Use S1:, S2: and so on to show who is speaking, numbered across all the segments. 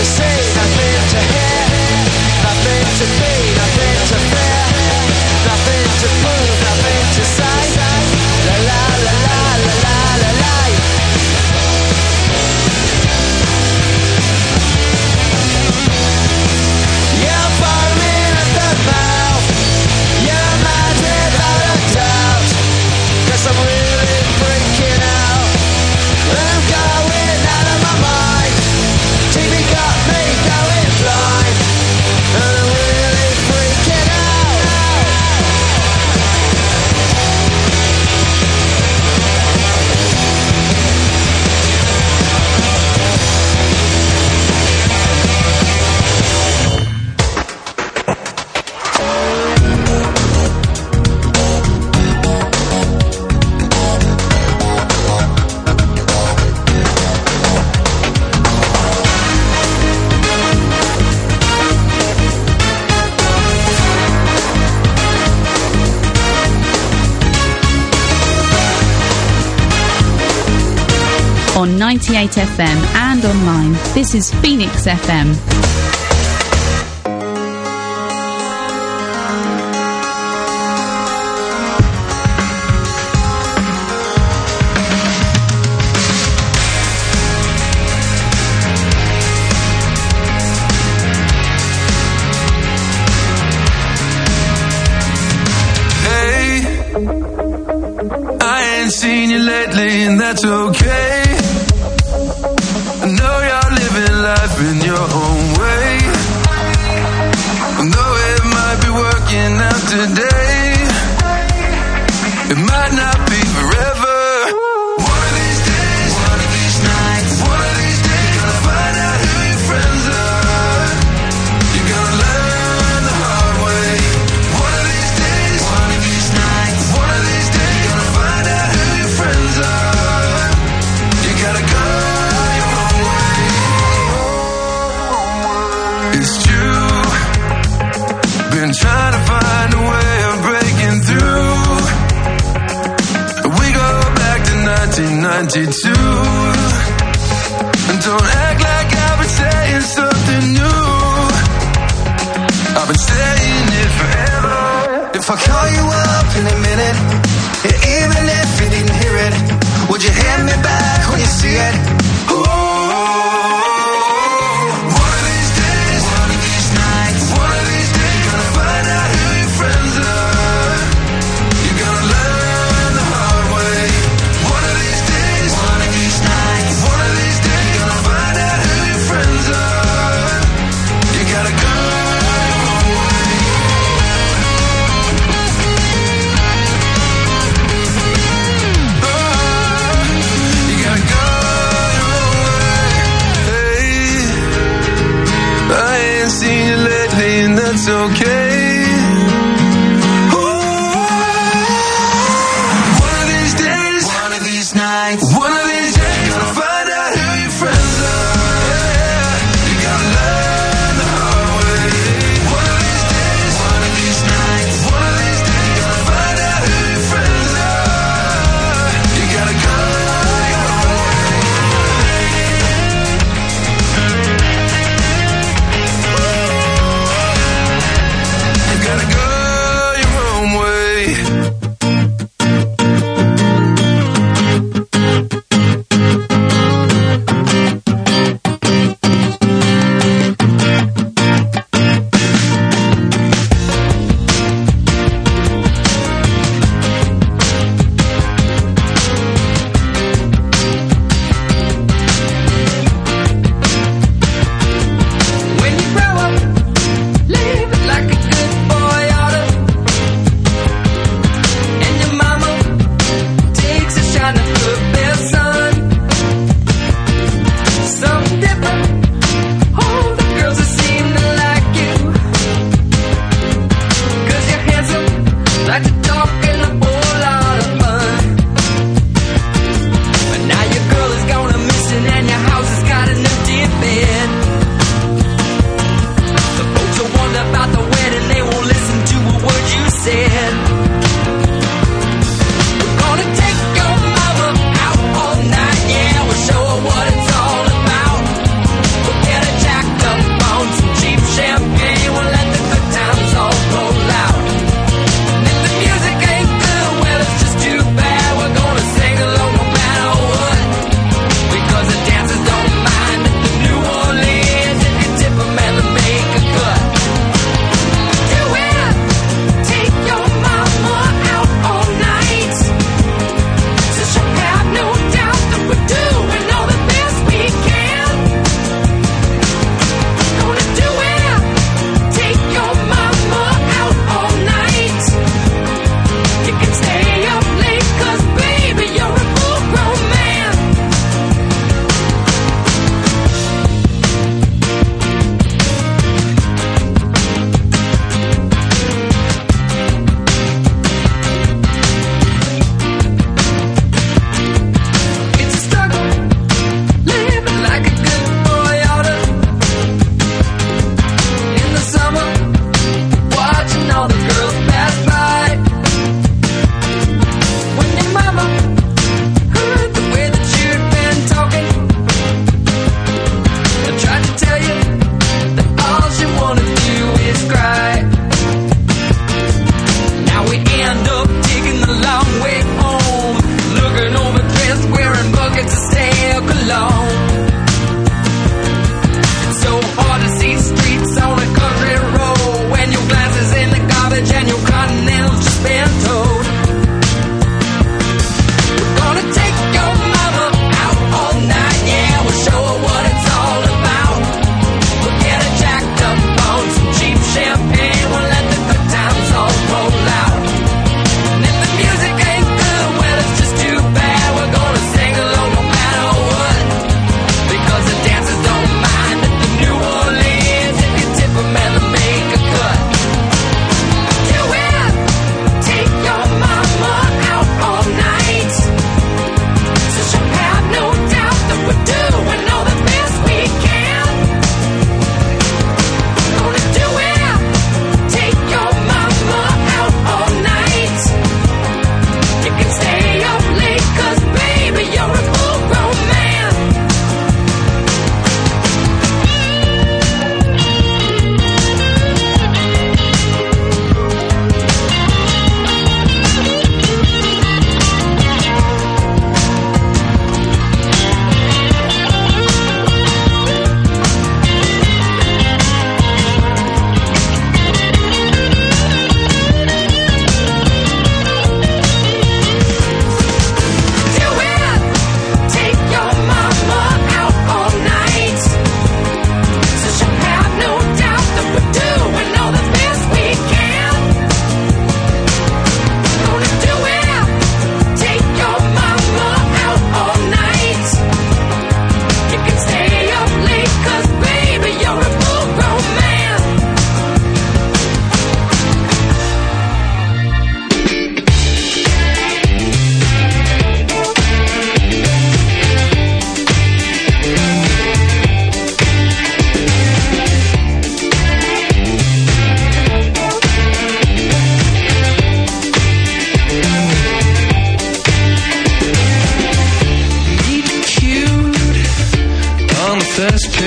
S1: to see, nothing to hear, nothing to be, nothing to fear, nothing to prove, nothing to say. La la la la la la la la. You're foaming at the mouth, you're mad without a doubt, 'cause I'm really freaking out. I'm going out of my mind. TV got me going blind, and I'm really freaking out.
S2: On 98 FM and online, this is Phoenix FM.
S3: Hey, I ain't seen you lately, and that's okay. I know you're living life in your own way. I know it might be working out today, it might not be forever. One of these days, one of these nights, one of these days, gonna find out who your friends are. You're gonna learn the hard way. One of these days, one of these nights, one of these days, gonna find out who your friends are. You gotta go your own way. It's true, been trying to find a way of breaking through. We go back to 1992, and don't act like I've been saying something new. I've been saying it forever. If I call you up in a minute, even if you didn't hear it, would you hand me back when you see it? It's okay. One of these days, one of these nights, one of these days, gonna find out who your friends are. You gotta learn the hard way. One of these days, one of these nights, one of these days, gonna find out who your friends are. You gotta go your own way.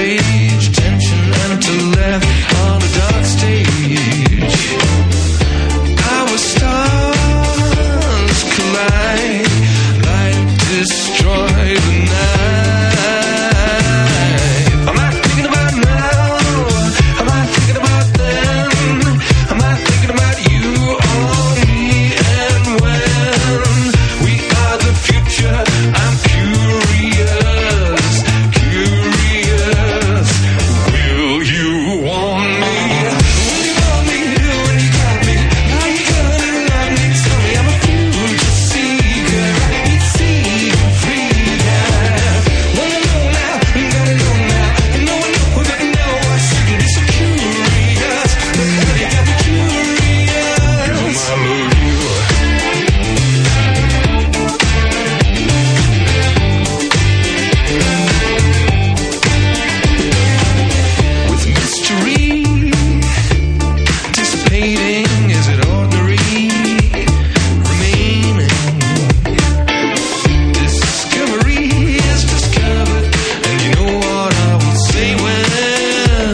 S3: rage, tension and to laugh on a dark stage. Our stars collide, light destroy the night. Am I thinking about now? Am I thinking about then? Am I thinking about you or me and when? We are the future. I'm curious, curious. Will you want me? Will you want me when you got me? Are you gonna love me? Tell me I'm a future seeker. Need seeking freedom. Wanna know now? You gotta know now. You know I know that now I see it. It's so curious. Look how you got me curious. I love you. With mystery dissipating, is it ordinary remaining? Discovery is discovered, and you know what I will say when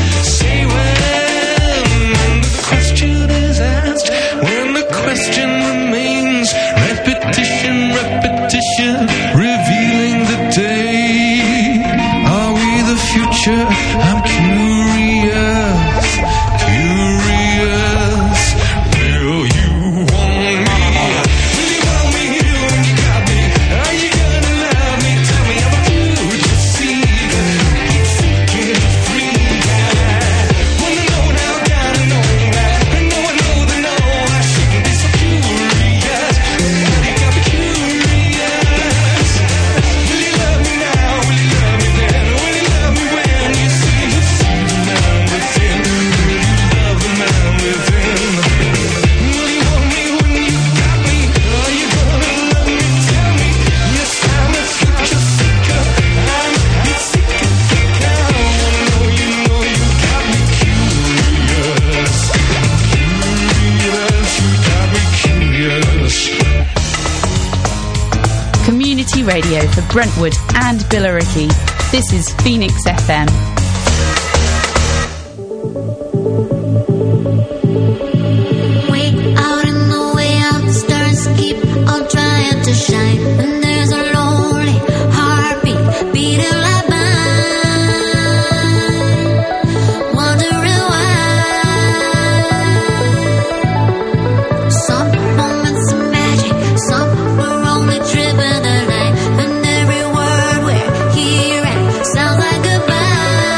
S3: the question is asked, when the question remains, repetition, repetition, revealing the day. Are we the future? I'm curious, curious. Will you want me? Will you want me when you got me? Are you gonna love me? Tell me I'm a future seeker, seeking freedom. Wanna know now, gotta know that. I know the know. I shouldn't be so curious. You got me curious. Will you love me now? Will you love me then? Will you love me when you see the man within? Will you love the man within? Will you want me when you got me? Are you gonna love me? Tell me. Yes, I'm a future seeker. I'm a seeker. I wanna know you got me curious. Curious, you got me curious.
S2: Community radio for Brentwood and Billericay. This is Phoenix FM.
S4: Way out in the way out, the stars keep on trying to shine. And there's a lonely heartbeat beating like mine, wondering why. Some moments of magic, some were only tripping the night. And every word we're hearing sounds like goodbye.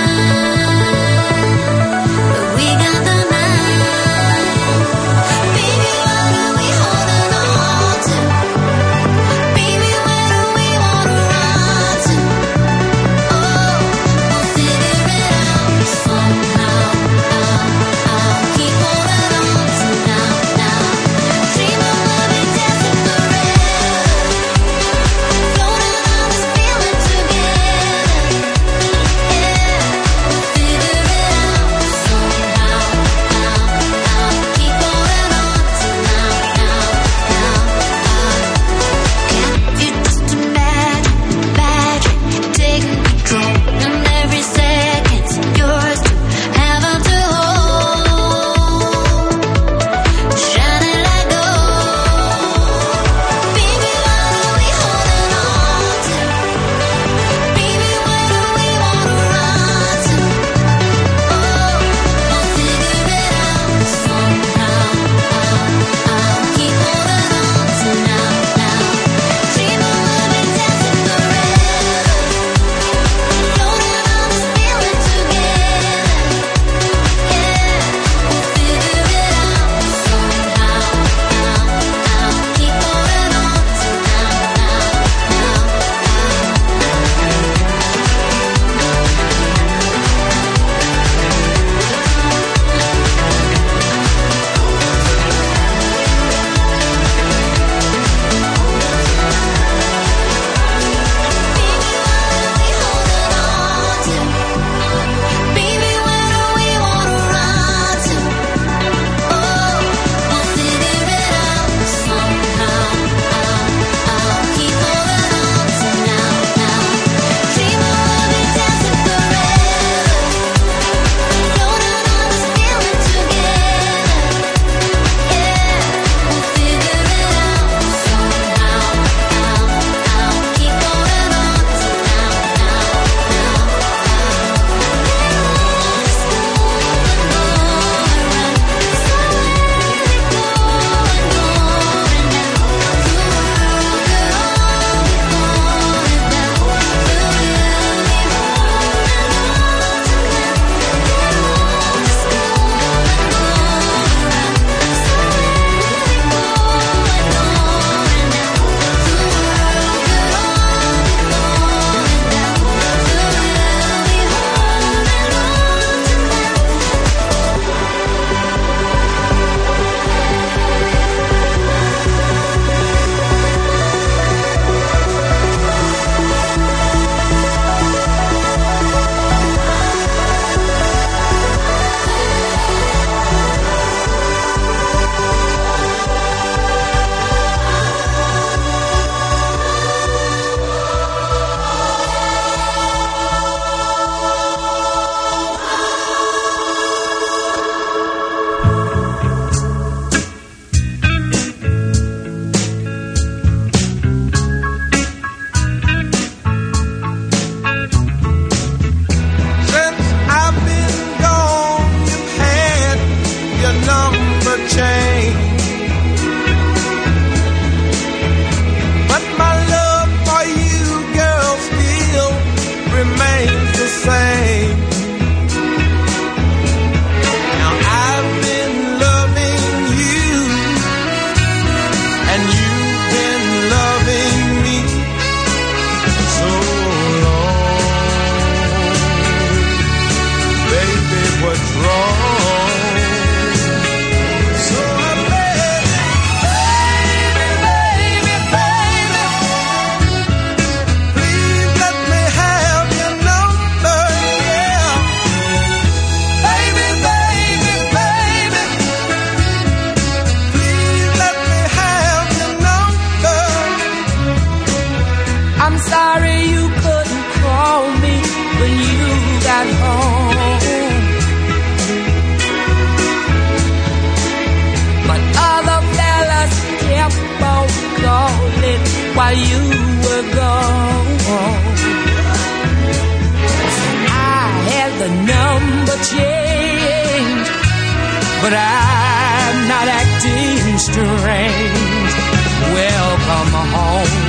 S1: change, but I'm not acting strange. Welcome home.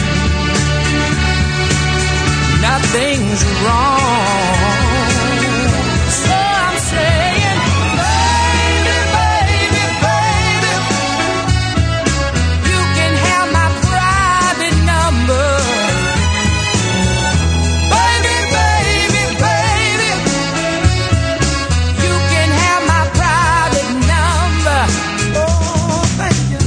S1: Nothing's wrong. So I'm saying, baby, baby, baby, you can have my private number. Baby, baby, baby, you can have my private number. Oh, thank you.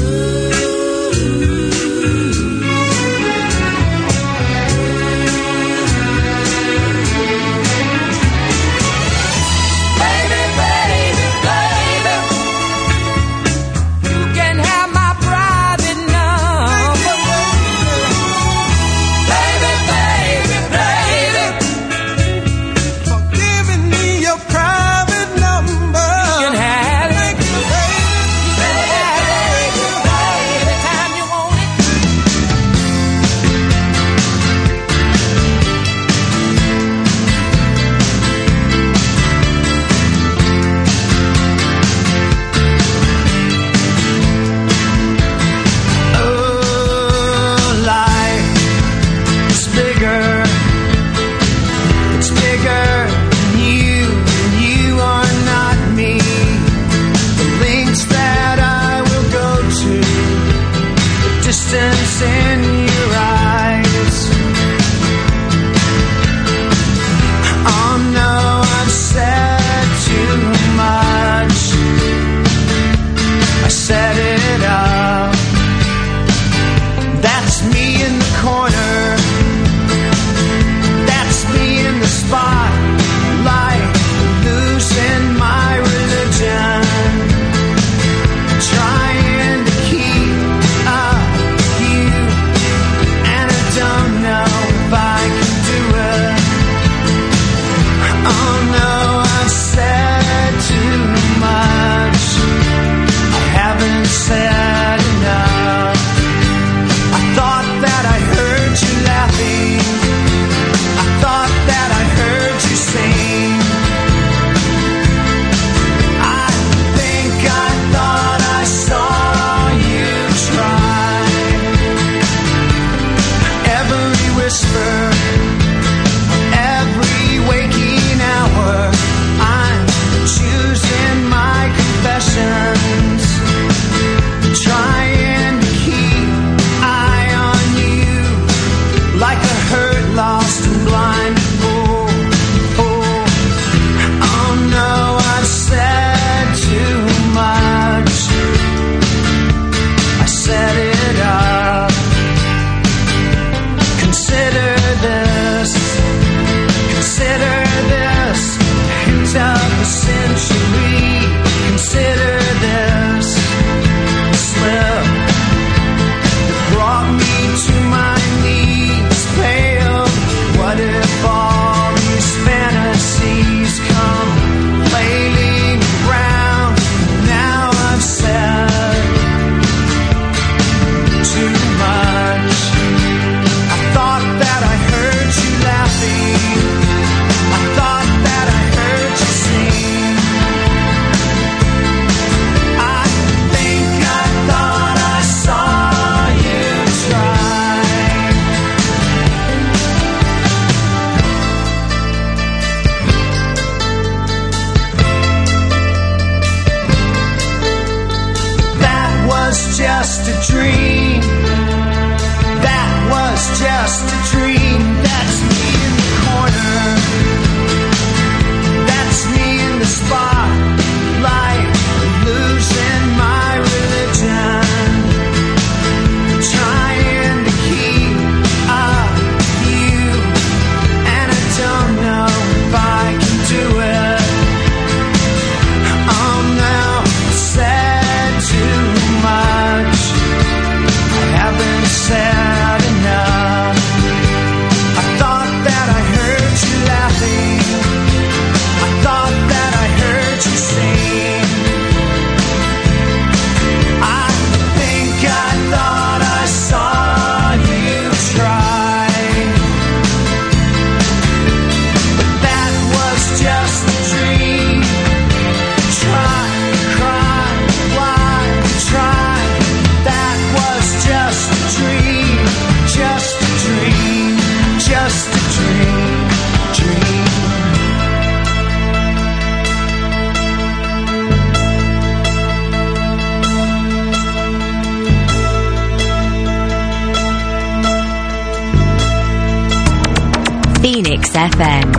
S2: Phoenix FM.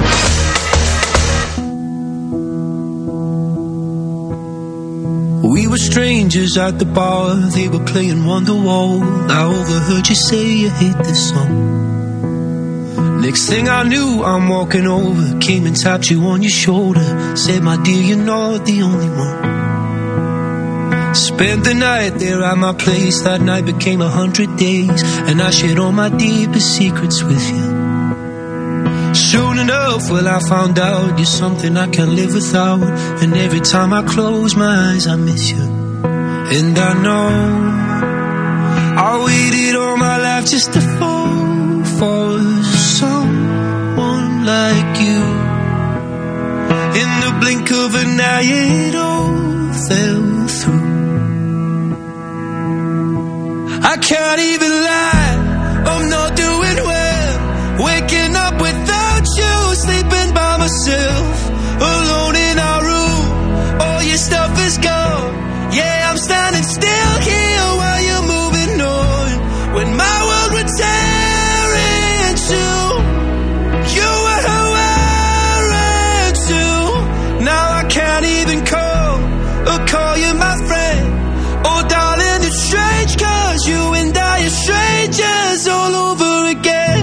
S5: We were strangers at the bar, they were playing Wonderwall. I overheard you say you hate this song. Next thing I knew, I'm walking over, came and tapped you on your shoulder, said, my dear, you're not the only one. Spent the night there at my place, that night became 100 days, and I shared all my deepest secrets with you. Soon enough, well, I found out you're something I can't live without, and every time I close my eyes, I miss you. And I know I waited all my life just to fall for someone like you. In the blink of an eye, it all fell through. I can't even lie, I'm not doing well. Waking up without you, sleeping by myself, alone in our room. All your stuff is gone. Yeah, I'm standing still here while you're moving on. When my world would tear in two, you were who I ran to. Now I can't even call you my friend. Oh darling, it's strange, 'cause you and I are strangers all over again.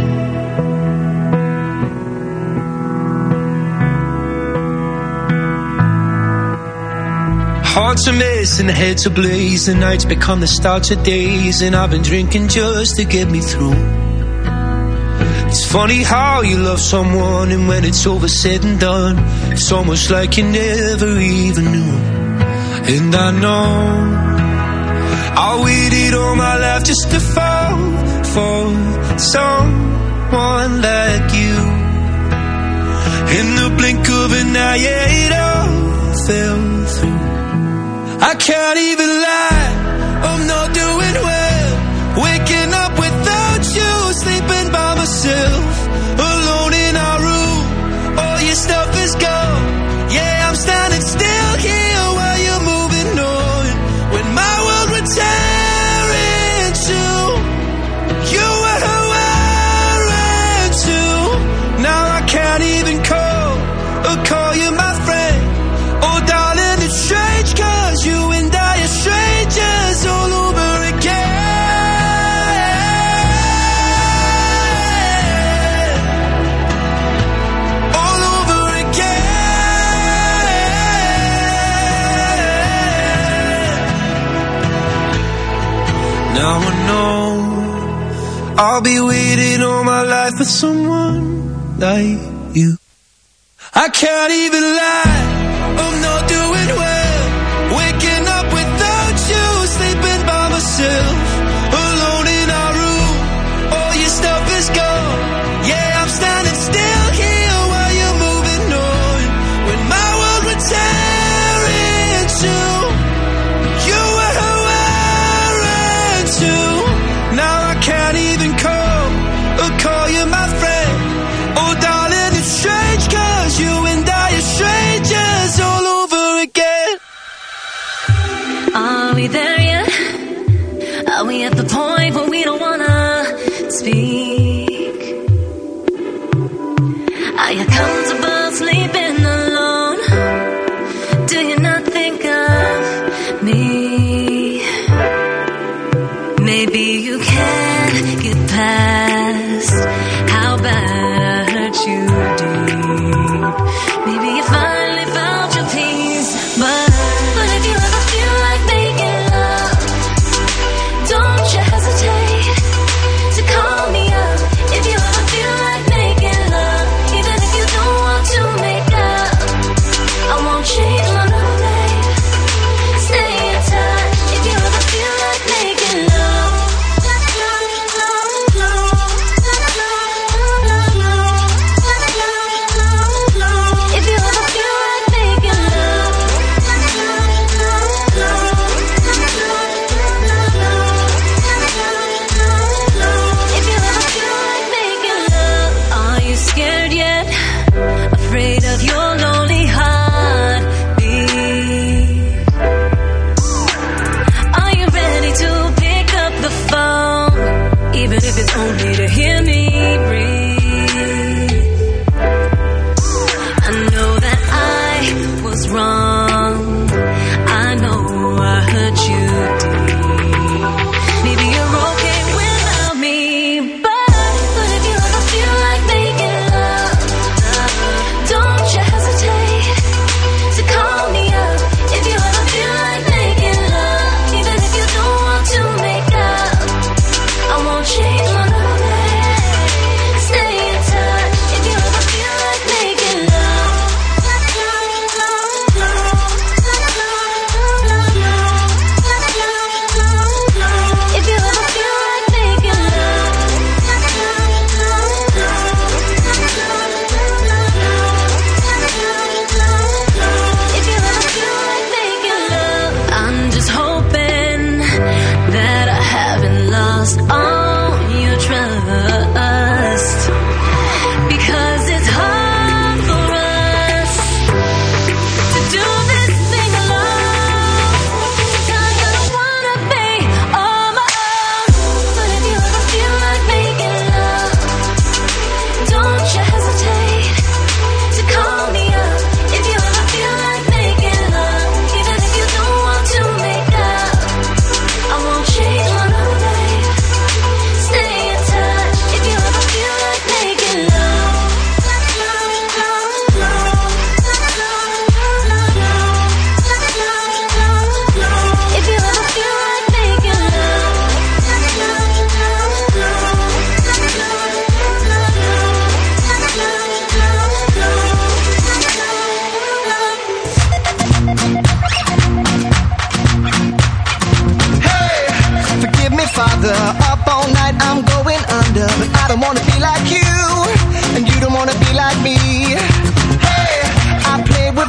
S5: Hearts are missing, heads are blaze, the nights become the start of days, and I've been drinking just to get me through. It's funny how you love someone, and when it's over said and done, it's almost like you never even knew. And I know I waited all my life just to fall for someone like you. In the blink of an eye, it all fell through. I can't even lie, I'm not doing well. Waking up without you, sleeping by myself, alone in our room. All your stuff is gone. Yeah, I'm standing still here while you're moving on. When my world would tear in two, you were who I ran to. Now I can't even call you my friend. Oh darling, it's strange, 'cause you and I are strangers all over again. All over again. Now I know I'll be waiting all my life for someone like you. I can't even lie, I'm not doing well. Waking up without you, sleeping by myself, alone in our room. All your stuff is gone. Yeah, I'm standing still here while you're moving on. When my world would tear in two, you were who I ran to. Now I can't even call you my friend. Oh darling, it's strange, 'cause you and I are strangers all over again.
S6: Are we there yet? Are we at the point where we don't wanna speak? Are you comfortable sleeping alone? Do you not think of me? Maybe you can't get past how bad I hurt you deep. Maybe you finally found your peace, but if you ever feel like making love,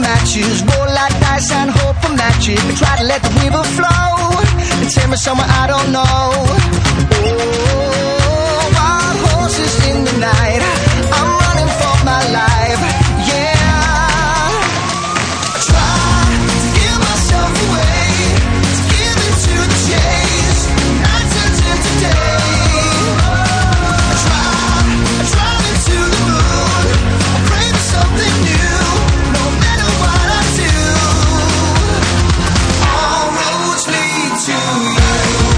S1: matches, roll like dice and hope for magic. I try to let the river flow and take me somewhere I don't know. Oh, wild horses in the night, I'm running for my life, yeah. I try to give myself away, to give into the chase, night turns into day. I drive into the moon, I pray for something new, no matter what I do. All roads lead to you.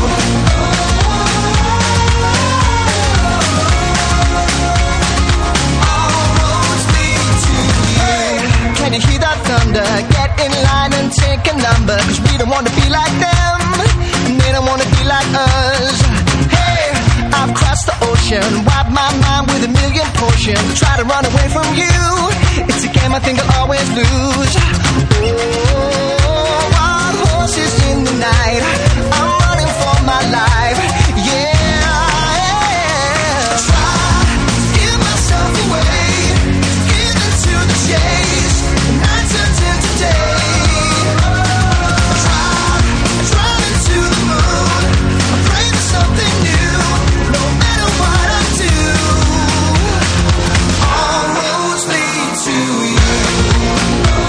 S1: All roads lead to you. Can you hear that thunder? Get in line and take a number, 'cause we don't want to be like them, and they don't want to be like us. Hey, I've crossed the ocean, wiped my mind with a million potions, try to run away from you. It's a game I think I'll always lose. Oh, wild horses in the night, I'm running for my life, yeah. Try to give myself away, give into the chase, night turns into day. Drive into the moon, I pray for something new, no matter what I do. All roads lead to you.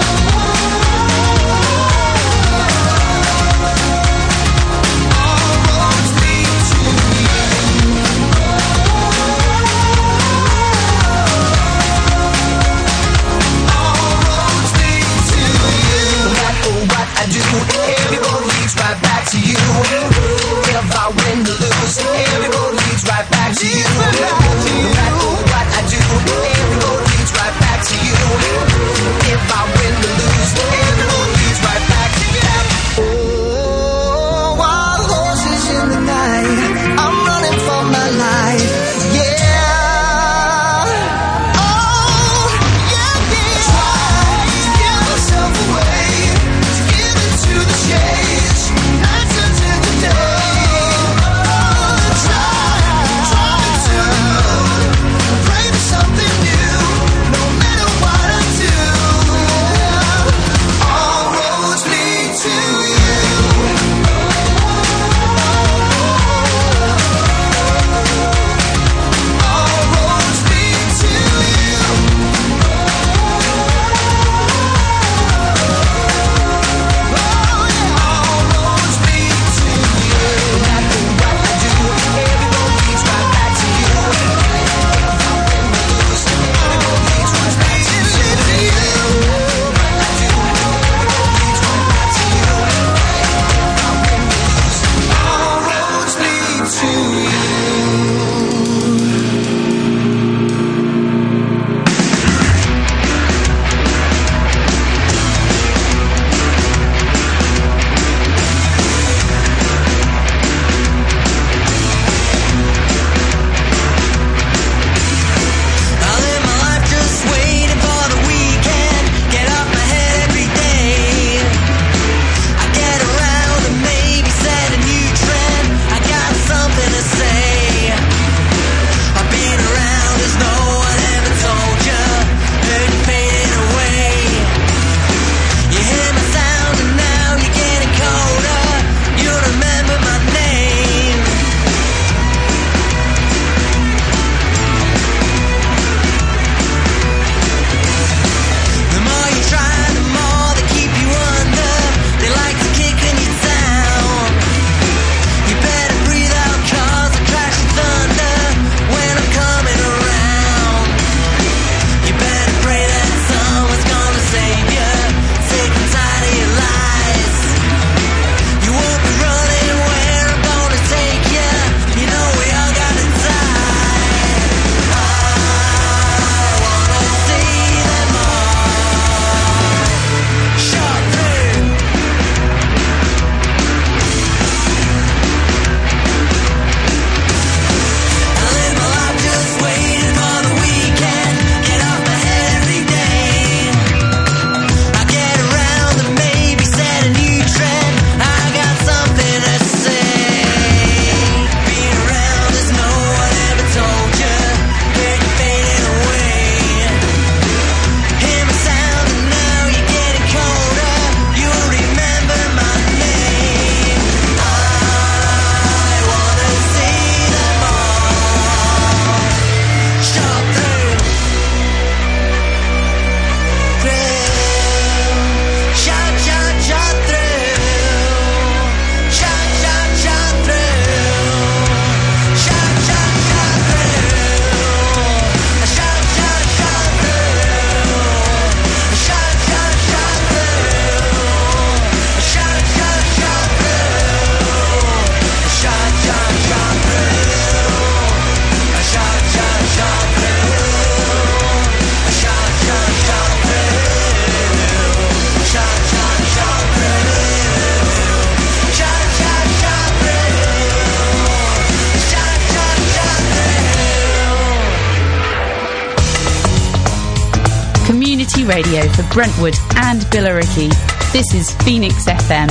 S2: radio for Brentwood and Billericay. This is Phoenix FM.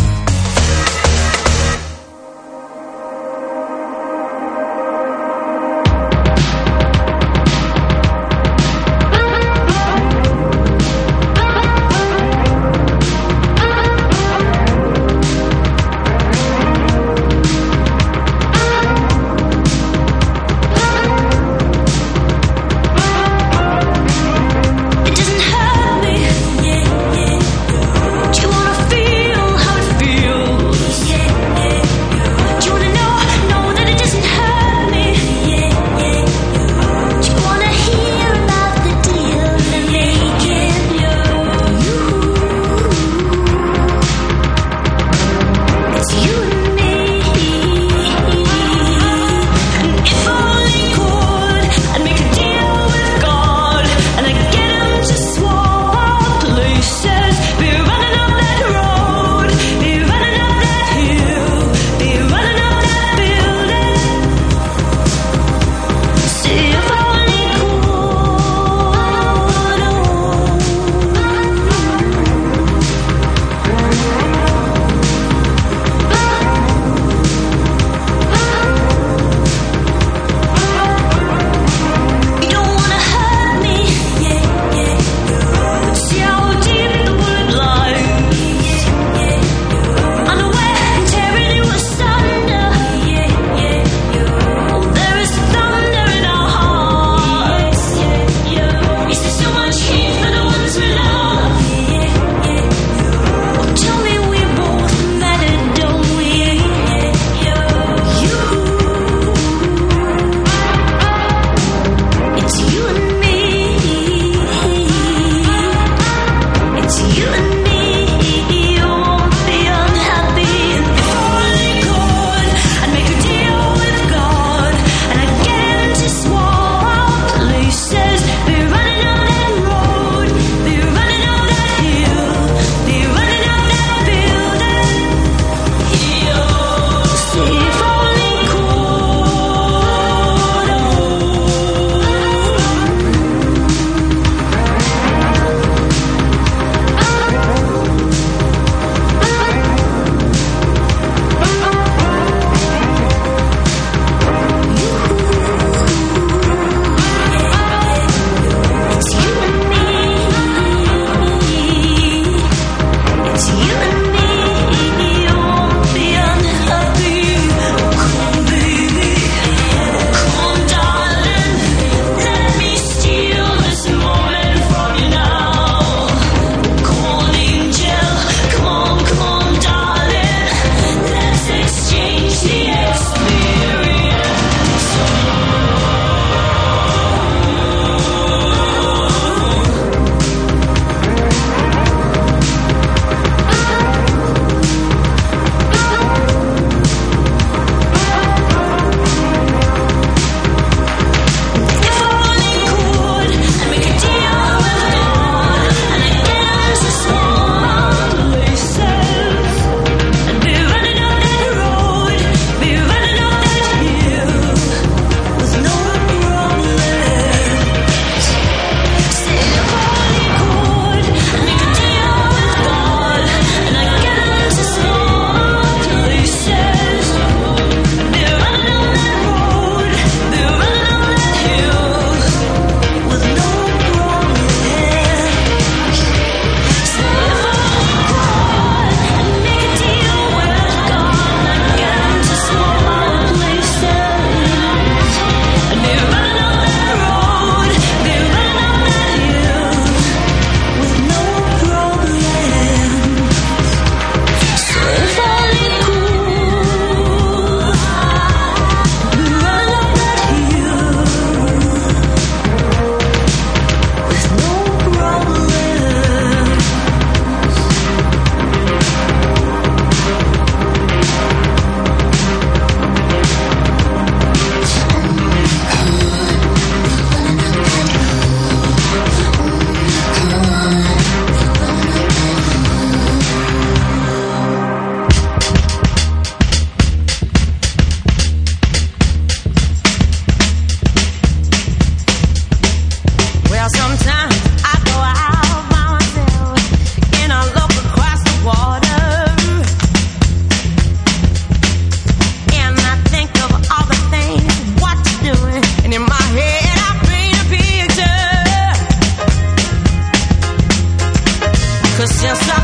S6: It doesn't hurt me. Do you wanna feel how it feels?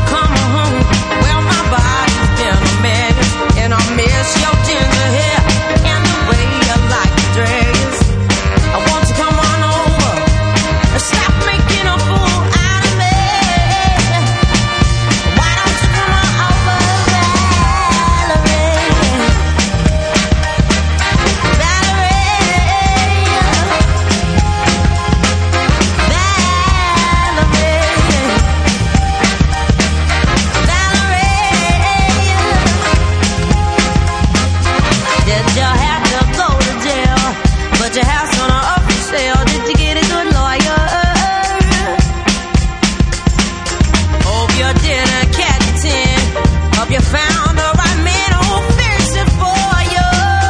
S7: come home, well, my body's been a mess, and I miss your ginger hair and the way you like to dress. I want you to come on over and stop making a fool out of me. Why don't you come on over, Valerie? Did you have to go to jail? But your house on a up for sale. Did you get a good lawyer? Hope you didn't catch a 10. Hope you found the right man who'll fix it for you.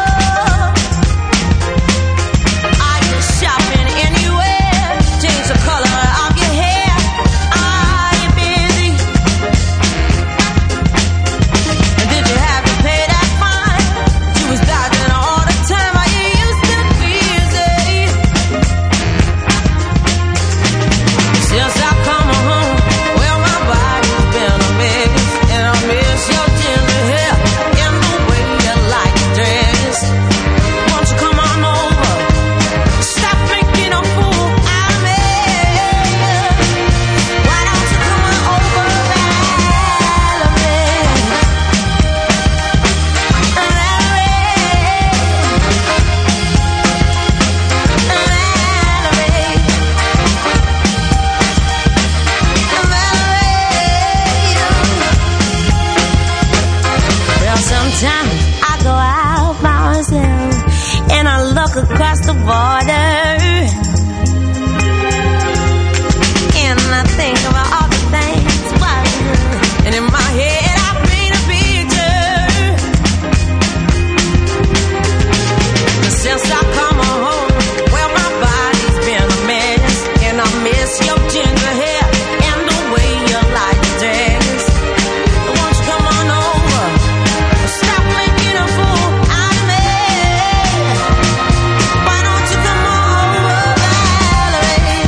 S7: Are you shopping anywhere? Change the color of your hair. Are you busy? And did you have to pay that fine? You was dodging all the time. Are you used to busy? Since I come home, well, my body's been a mess, and I miss your ginger hair and the way you like to dress. Won't you come on over? Stop making a fool out of me. Why don't you come on over, Valerie? Well, sometimes I go out by myself and I look across the border, and I think about all the things, and in my head I paint a picture. Since I come home, well, my body's been a mess, and I miss your ginger hair and the way you like to dress. Won't you come on over? Stop making a fool out of me. Why don't you come on over, Valerie?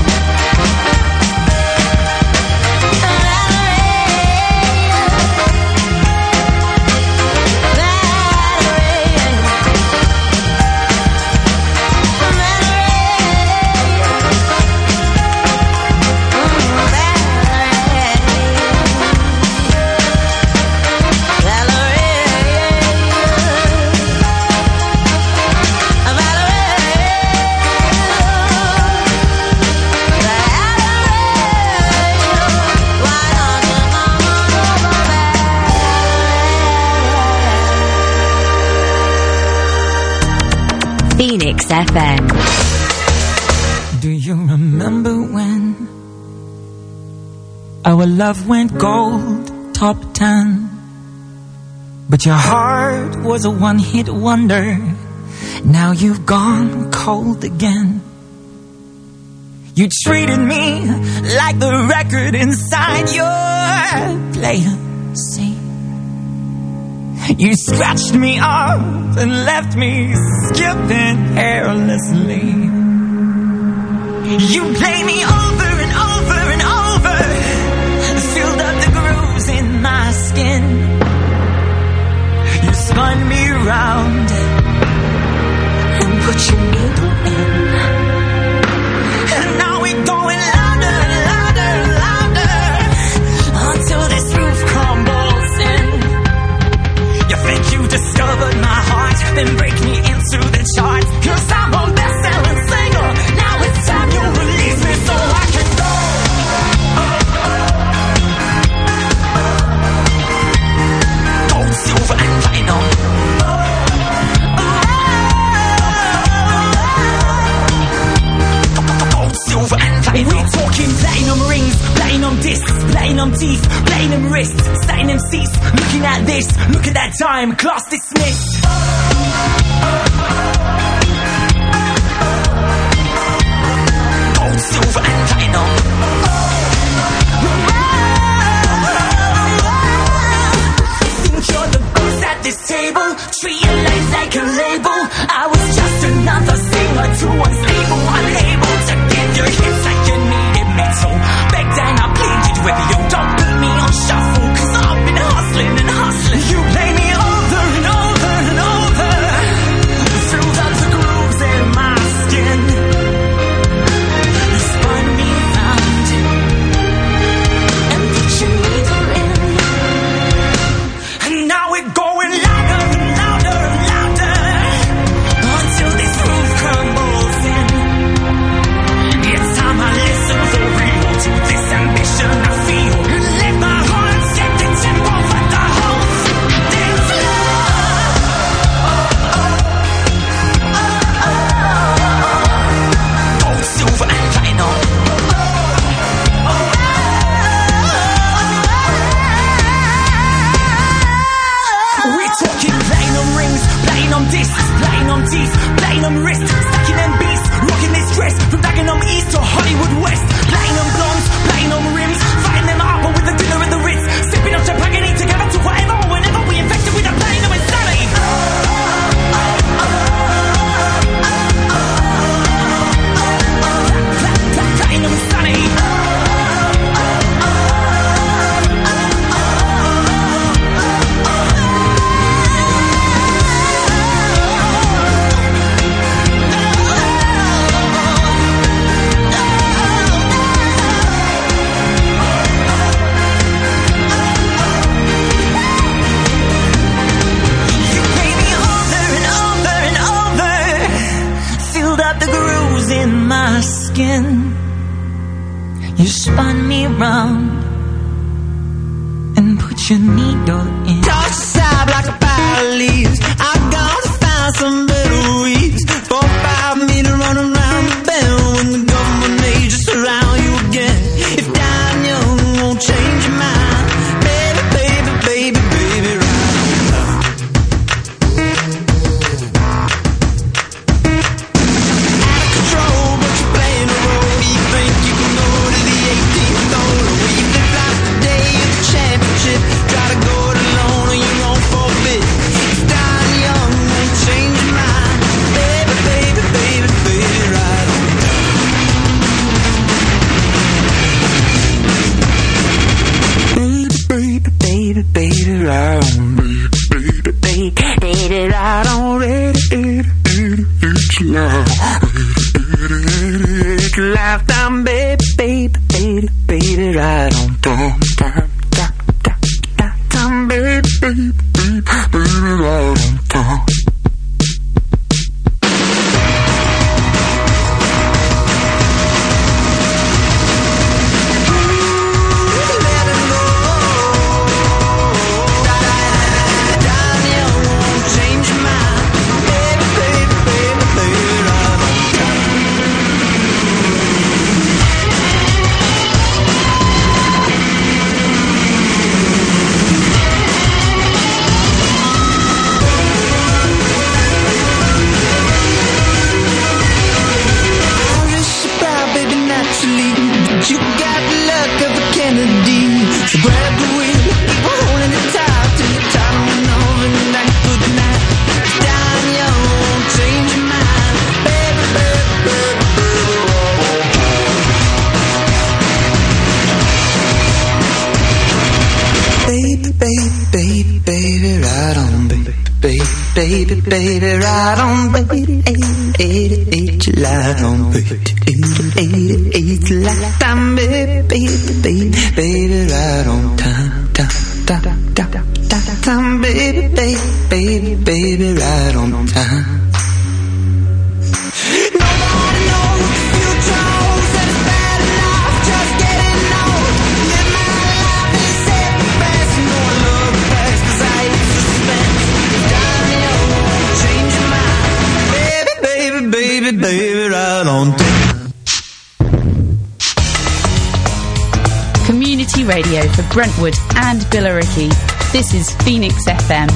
S6: Phoenix FM.
S8: Do you remember when our love went gold, top 10? But your heart was a one-hit wonder. Now you've gone cold again. You treated me like the record inside your player. See? You scratched me up and left me skipping carelessly. You played me over and over and over, filled up the grooves in my skin. You spun me around and put your needle in. And now we're going louder and louder and louder until this roof crumbles in. You think you discovered my heart, then break me into the charts. 'Cause I'm a best-selling singer. Now it's time you release me so I can go. Gold, silver, and platinum. Gold, silver, and platinum. We're talking platinum rings, platinum discs, platinum teeth, platinum wrists, platinum seats. Looking at this, look at that time, class dismissed. Gold, silver, and platinum. Think you're the boss at this table? Treat your life like a label. I was just another singer, too unstable, unable to give your hits like you needed me to. Back then I pleaded with you, don't put me on shuffle. in. You spun me round and put your needle in. Toss aside like a pile of leaves. I gotta find some better weeds. 4 or 5 meters running around the bend when the government may just surround you again. If dying young won't change your mind, baby, baby, baby, baby, right on time. Out of control, but you're playing the role. You think you can go to the 18th hole, or you flip like the day of the championship. Try to go it alone or you won't forfeit. If dying young won't change your mind, baby, baby, baby, baby, right on time. Baby, baby, baby, right on. Baby, baby, baby, right on. Ready, it's lifetime, baby, baby, baby, baby, right on. Time, baby, baby, baby, baby, right on time. You got the luck of a Kennedy. So grab the wheel, keep holding it tight till you're tired of and like good night. Dying young won't change your mind, baby, baby, baby, baby, baby, baby, baby, right on, baby, baby, baby, right on, baby, 88 light on, baby. 88 lifetime, baby, baby, baby, baby, right on time, time, baby, baby, baby, baby, right on time. Nobody knows what the future holds, and it's bad enough just getting old. Live my life and set the best, no I love the past 'cause I hate suspense. Dying young won't change your mind, baby, baby, baby, baby, right on time.
S2: Community radio for Brentwood and Billericay. This is Phoenix FM.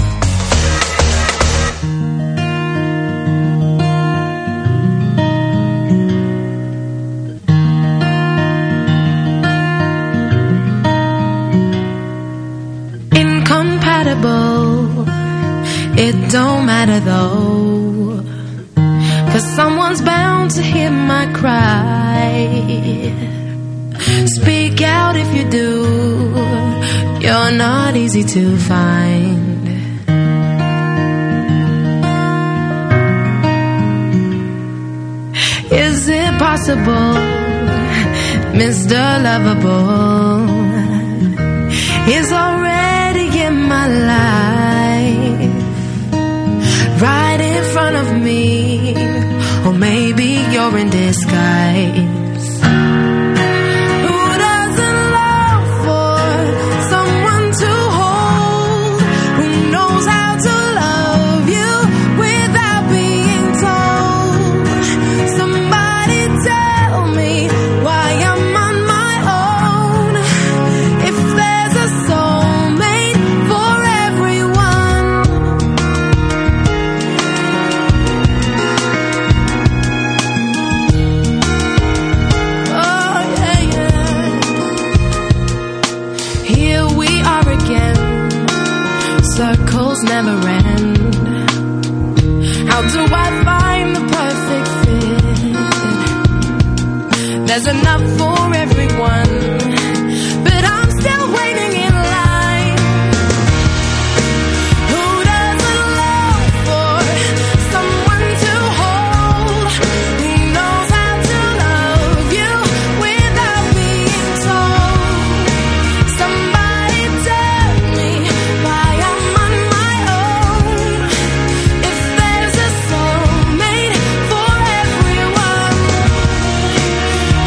S6: Incompatible, it don't matter though, 'cause someone's bound to hear my cry. Speak out if you do, you're not easy to find. Is it possible, Mr. Lovable is already in my life, right in front of me, or maybe you're in disguise. Never end. How do I find the perfect fit? There's enough for everyone, but I'm still waiting in line. Who doesn't love for someone to hold? Who knows how to love you without being told? Somebody tell me why I'm on my own. If there's a soulmate for everyone,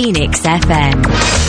S9: Phoenix FM.